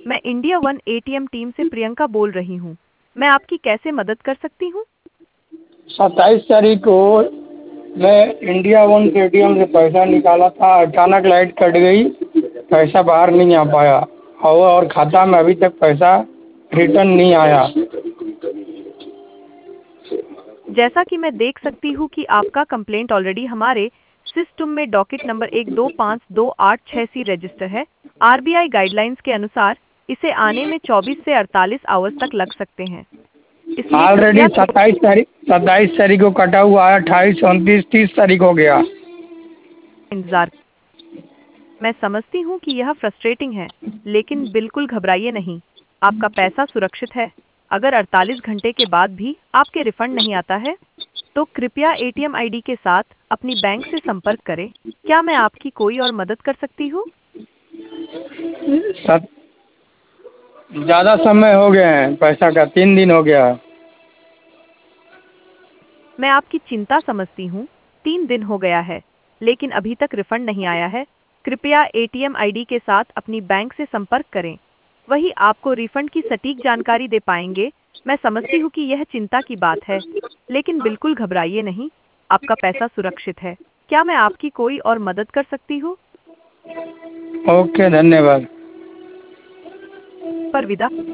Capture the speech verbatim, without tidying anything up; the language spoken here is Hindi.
मैं इंडिया वन एटीएम टीम से प्रियंका बोल रही हूँ। मैं आपकी कैसे मदद कर सकती हूँ? सत्ताईस तारीख को मैं India one A T M से पैसा निकाला था, अचानक लाइट कट गई, पैसा बाहर नहीं आ पाया और और खाता में अभी तक पैसा रिटर्न नहीं आया। जैसा कि मैं देख सकती हूँ कि आपका कंप्लेंट ऑलरेडी हमारे सिस्टम में डॉकेट नंबर एक दो पाँच दो आठ छह सी रजिस्टर है। आरबीआई गाइडलाइंस के अनुसार इसे आने में चौबीस से अड़तालीस आवर्स तक लग सकते हैं, इसलिए ऑलरेडी कृपया थोड़ा सत्ताईस तारीख सत्ताईस तारीख को कटा हुआ है, अट्ठाईस उनतीस तीस तारीख हो गया। इंतजार। मैं समझती हूँ कि यह फ्रस्ट्रेटिंग है, लेकिन बिल्कुल घबराइए नहीं। आपका पैसा सुरक्षित है। अगर अड़तालीस घंटे के बाद भी आपके रिफंड नहीं आता है, तो कृपया एटीएम आईडी के साथ अपनी बैंक से संपर्क करें। क्या मैं आपकी कोई और मदद कर सकती हूँ? सत ज़्यादा समय हो गया है, पैसा का तीन दिन हो गया है। मैं आपकी चिंता समझती हूँ। तीन दिन हो गया है, लेकिन अभी तक रिफंड नहीं आया है। कृपया एटीएम आईडी के साथ अपनी बैंक से संपर्क करें। वही आपको रिफंड की सटीक जानकारी दे पाएंगे। मैं समझती हूँ कि यह चिंता की बात है, लेकिन बिल्कुल घबराइए नहीं। आपका पैसा सुरक्षित है। क्या मैं आपकी कोई और मदद कर सकती हूँ? ओके, धन्यवाद। पर विदा।